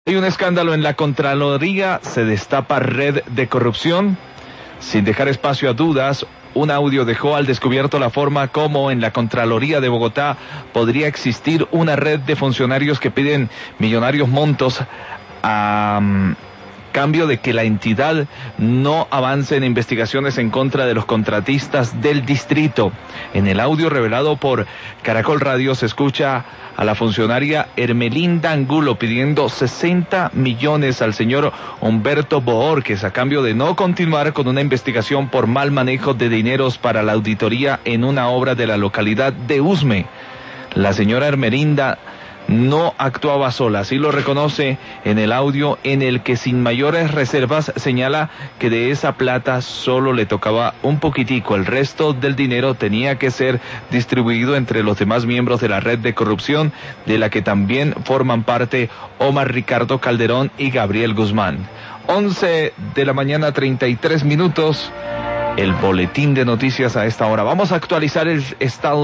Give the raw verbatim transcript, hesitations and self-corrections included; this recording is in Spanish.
Hay un escándalo en la Contraloría, se destapa red de corrupción. Sin dejar espacio a dudas, un audio dejó al descubierto la forma como en la Contraloría de Bogotá podría existir una red de funcionarios que piden millonarios montos a um, cambio de que la entidad no avance en investigaciones en contra de los contratistas del distrito. En el audio revelado por Caracol Radio se escucha a la funcionaria Hermelinda Angulo pidiendo sesenta millones al señor Humberto Bohórquez a cambio de no continuar con una investigación por mal manejo de dineros para la auditoría en una obra de la localidad de Usme. La señora Hermelinda no actuaba sola, así lo reconoce en el audio, en el que sin mayores reservas señala que de esa plata solo le tocaba un poquitico, el resto del dinero tenía que ser distribuido entre los demás miembros de la red de corrupción, de la que también forman parte Omar Ricardo Calderón y Gabriel Guzmán. once de la mañana, treinta y tres minutos, el boletín de noticias a esta hora. Vamos a actualizar el estado